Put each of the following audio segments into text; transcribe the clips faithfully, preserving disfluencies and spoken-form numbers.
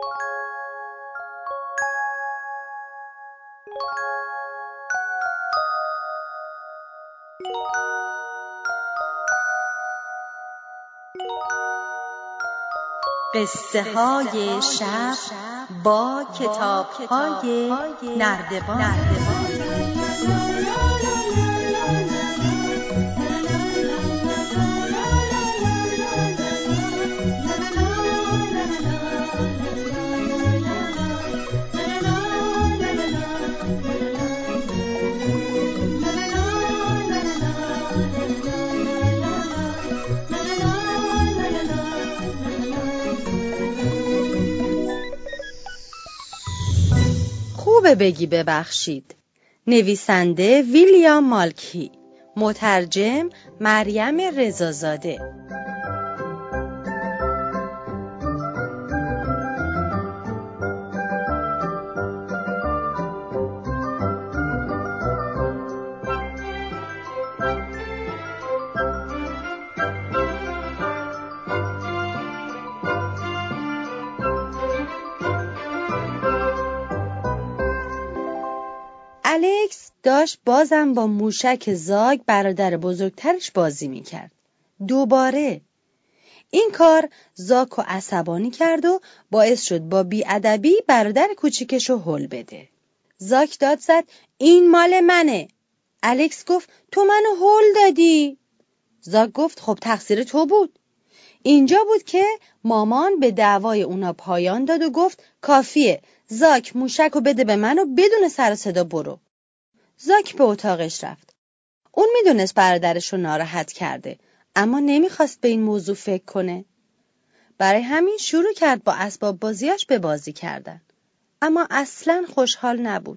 قصه های شب با کتاب های نردبان. خوبه بگی ببخشید. نویسنده ویلیام مالکی، مترجم مریم رضازاده. الکس داشت بازم با موشک زاگ برادر بزرگترش بازی میکرد. دوباره این کار زاکو عصبانی کرد و باعث شد با بی‌ادبی برادر کوچیکشو هل بده. زاک داد زد این مال منه. الکس گفت تو منو هل دادی. زاک گفت خب تقصیر تو بود. اینجا بود که مامان به دعوای اونا پایان داد و گفت کافیه، زاک موشکو بده به من و بدون سر و صدا برو. زاک به اتاقش رفت. اون میدونست برادرش رو ناراحت کرده، اما نمیخواست به این موضوع فکر کنه. برای همین شروع کرد با اسباب بازیاش به بازی کردن، اما اصلاً خوشحال نبود.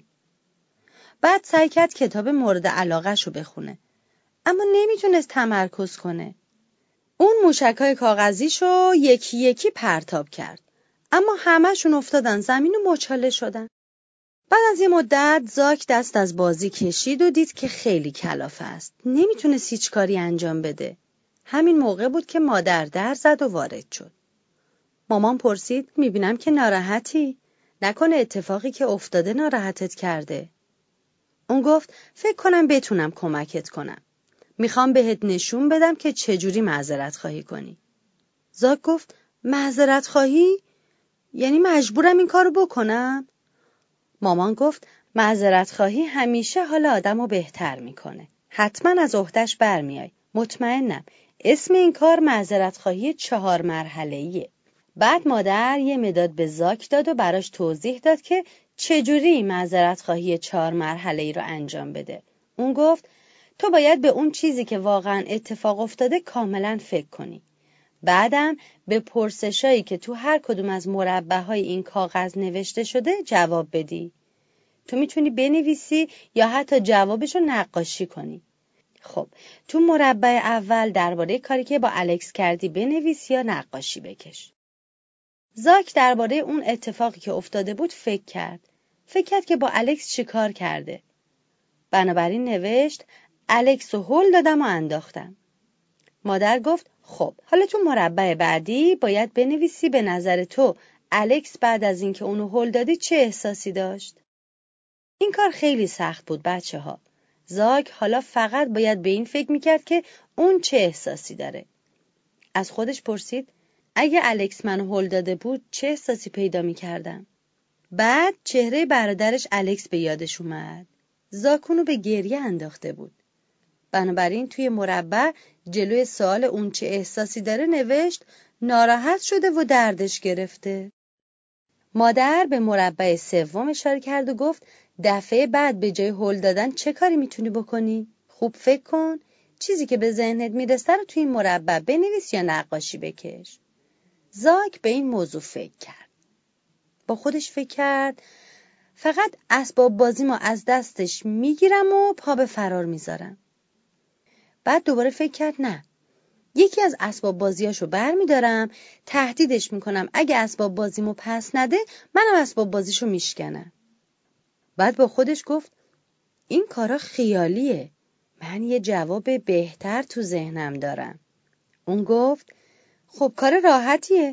بعد سعی کرد کتاب مورد علاقه‌ش رو بخونه، اما نمیتونست تمرکز کنه. اون موشک‌های کاغذیشو یکی یکی پرتاب کرد، اما همه‌شون افتادن زمین و مچاله شدن. بعد از یه مدت زاک دست از بازی کشید و دید که خیلی کلافه است. نمیتونست هیچ کاری انجام بده. همین موقع بود که مادر در زد و وارد شد. مامان پرسید میبینم که ناراحتی؟ نکنه اتفاقی که افتاده ناراحتت کرده؟ اون گفت فکر کنم بتونم کمکت کنم. میخوام بهت نشون بدم که چجوری معذرت خواهی کنی. زاک گفت معذرت خواهی؟ یعنی مجبورم این کارو بکنم؟ مامان گفت معذرت خواهی همیشه حال آدمو بهتر میکنه. حتما از عهده‌اش برمیای. مطمئنم. اسم این کار معذرت خواهی چهار مرحله‌ایه. بعد مادر یه مداد به زاک داد و براش توضیح داد که چجوری معذرت خواهی چهار مرحله‌ای رو انجام بده. اون گفت تو باید به اون چیزی که واقعا اتفاق افتاده کاملا فکر کنی. بعدم به پرسشایی که تو هر کدوم از مربع‌های این کاغذ نوشته شده جواب بدی. تو میتونی بنویسی یا حتی جوابشو نقاشی کنی. خب تو مربع اول درباره کاری که با الکس کردی بنویس یا نقاشی بکش. زاک درباره اون اتفاقی که افتاده بود فکر کرد. فکر کرد که با الکس چی کار کرده. بنابراین نوشت الکس رو هل دادم و انداختم. مادر گفت خب حالا تو مربع بعدی باید بنویسی به نظر تو الکس بعد از اینکه اونو هل دادی چه احساسی داشت. این کار خیلی سخت بود بچه ها. زاک حالا فقط باید به این فکر میکرد که اون چه احساسی داره. از خودش پرسید اگه الکس منو هل داده بود چه احساسی پیدا میکردم؟ بعد چهره برادرش الکس به یادش اومد. زاک اونو به گریه انداخته بود. بنابراین توی مربع جلوی سوال اون چه احساسی داره نوشت ناراحت شده و دردش گرفته. مادر به مربع سوم اشاره کرد و گفت دفعه بعد به جای هل دادن چه کاری میتونی بکنی؟ خوب فکر کن. چیزی که به ذهنت میرسه رو توی این مربع بنویس یا نقاشی بکش. زاک به این موضوع فکر کرد. با خودش فکر کرد فقط اسباب بازیمو از دستش میگیرم و پا به فرار میذارم. بعد دوباره فکر کرد نه. یکی از اسباب بازیاشو بر میدارم، تهدیدش میکنم اگه اسباب بازیمو پس نده منم اسباب بازیشو میشکنم. بعد با خودش گفت این کارا خیالیه. من یه جواب بهتر تو ذهنم دارم. اون گفت خب کار راحتیه.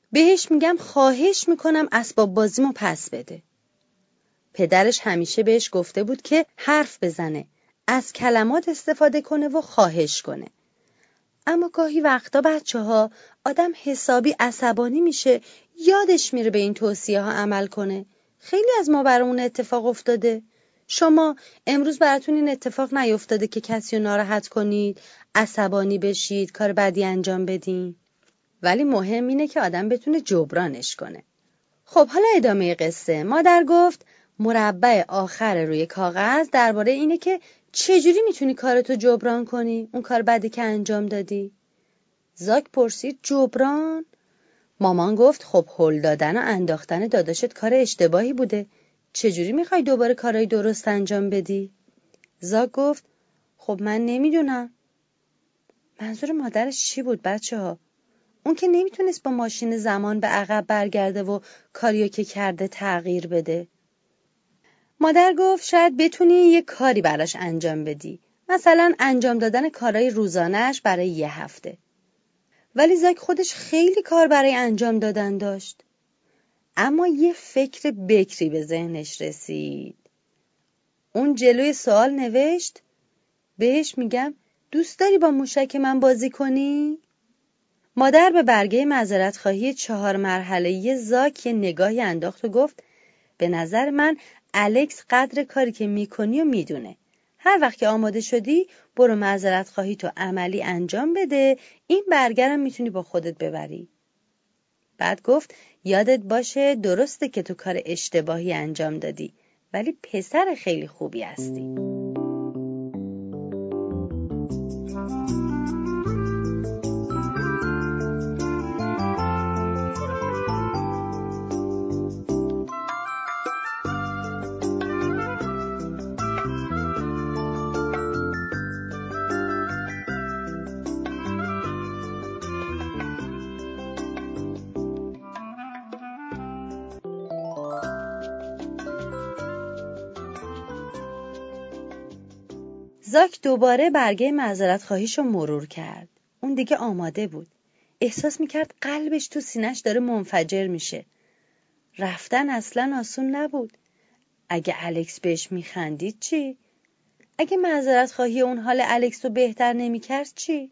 بهش میگم خواهش میکنم اسباب بازیمو پس بده. پدرش همیشه بهش گفته بود که حرف بزنه، از کلمات استفاده کنه و خواهش کنه. اما گاهی وقتا بچه ها آدم حسابی عصبانی میشه، یادش میره به این توصیه ها عمل کنه. خیلی از ما برامون اتفاق افتاده. شما امروز براتون این اتفاق نیفتاده که کسی رو ناراحت کنید، عصبانی بشید، کار بدی انجام بدین؟ ولی مهم اینه که آدم بتونه جبرانش کنه. خب حالا ادامه قصه. مادر گفت مربع آخر روی کاغذ درباره اینه که چجوری میتونی کارتو جبران کنی، اون کار بدی که انجام دادی. زاک پرسید جبران؟ مامان گفت خب هل دادن و انداختن داداشت کار اشتباهی بوده، چجوری میخوای دوباره کارهای درست انجام بدی؟ زاک گفت خب من نمیدونم. منظور مادرش چی بود بچه ها؟ اون که نمیتونست با ماشین زمان به عقب برگرده و کاریو که کرده تغییر بده. مادر گفت شاید بتونی یه کاری براش انجام بدی، مثلا انجام دادن کارهای روزانه‌اش برای یه هفته. ولی زاک خودش خیلی کار برای انجام دادن داشت. اما یه فکر بکری به ذهنش رسید. اون جلوی سوال نوشت بهش میگم دوست داری با موشک من بازی کنی؟ مادر به برگه معذرت‌خواهی چهار مرحله‌ای زاک یه نگاهی انداخت و گفت به نظر من الکس قدر کاری که میکنی و میدونه. هر وقت که آماده شدی برو معذرت‌خواهی تو عملی انجام بده، این برگرم میتونی با خودت ببری. بعد گفت یادت باشه درسته که تو کار اشتباهی انجام دادی، ولی پسر خیلی خوبی هستی. زاک دوباره برگه معذرت‌خواهیشو مرور کرد. اون دیگه آماده بود. احساس میکرد قلبش تو سینه‌اش داره منفجر میشه. رفتن اصلاً آسون نبود. اگه الکس بهش میخندید چی؟ اگه معذرت‌خواهی اون حال الکس رو بهتر نمیکرد چی؟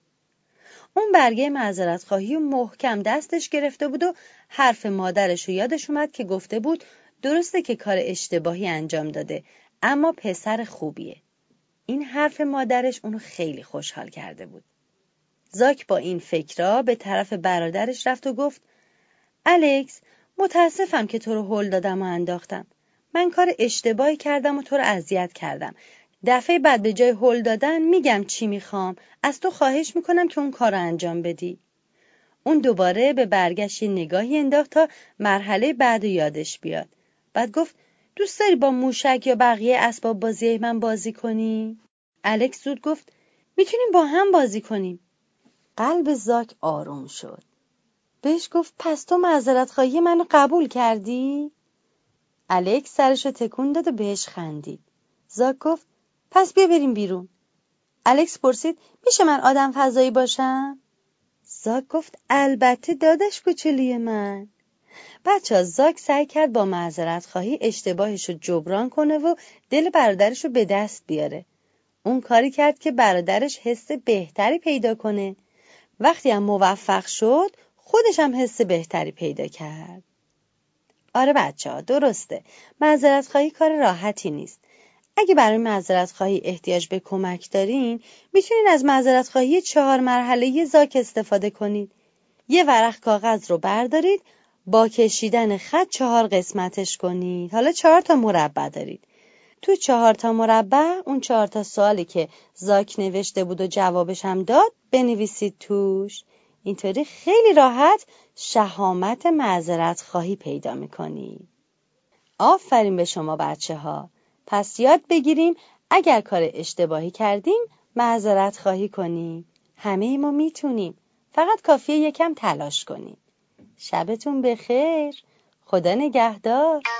اون برگه معذرت‌خواهی و محکم دستش گرفته بود و حرف مادرش رو یادش اومد که گفته بود درسته که کار اشتباهی انجام داده، اما پسر خوبیه. این حرف مادرش اونو خیلی خوشحال کرده بود. زاک با این فکرها به طرف برادرش رفت و گفت الکس متاسفم که تو رو هل دادم و انداختم. من کار اشتباهی کردم و تو رو اذیت کردم. دفعه بعد به جای هل دادن میگم چی میخوام، از تو خواهش میکنم که اون کار رو انجام بدی. اون دوباره به برگشت نگاهی انداخت تا مرحله بعد یادش بیاد. بعد گفت دوست داری با موشک یا بقیه اسباب بازی من بازی کنی؟ الکس زود گفت میتونیم با هم بازی کنیم. قلب زاک آروم شد. بهش گفت پس تو معذرت‌خواهی منو قبول کردی؟ الکس سرشو تکون داد و بهش خندید. زاک گفت پس بیا بریم بیرون. الکس پرسید میشه من آدم فضایی باشم؟ زاک گفت البته داداش کوچولی من. بچه‌ها زاک سعی کرد با معذرت‌خواهی اشتباهشو جبران کنه و دل برادرشو به دست بیاره. اون کاری کرد که برادرش حس بهتری پیدا کنه. وقتی هم موفق شد خودش هم حس بهتری پیدا کرد. آره بچه ها درسته. معذرت خواهی کار راحتی نیست. اگه برای معذرت خواهی احتیاج به کمک دارین میتونین از معذرت خواهی چهار مرحله زاک استفاده کنید. یه ورق کاغذ رو بردارید، با کشیدن خط چهار قسمتش کنید. حالا چهار تا مربع دارید. تو چهار تا مربع اون چهار تا سوالی که زاک نوشته بود و جوابش هم داد بنویسید توش. اینطوری خیلی راحت شهامت معذرت خواهی پیدا میکنی. آفرین به شما بچه ها. پس یاد بگیریم اگر کار اشتباهی کردیم معذرت خواهی کنیم. همه ما میتونیم. فقط کافیه یکم تلاش کنیم. شبتون بخیر. خدا نگهدار.